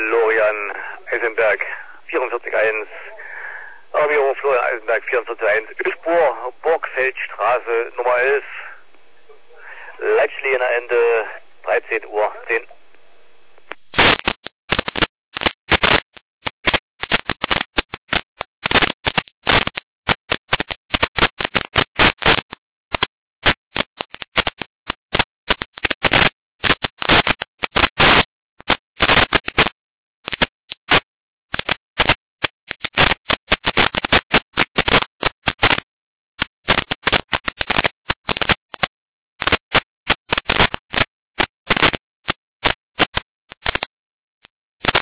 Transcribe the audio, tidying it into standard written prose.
Florian Eisenberg 44.1. Radio Florian Eisenberg 44.1. Ölspur, Burgfeldstraße Nummer 11. Leitschlehner Ende 13 Uhr 10.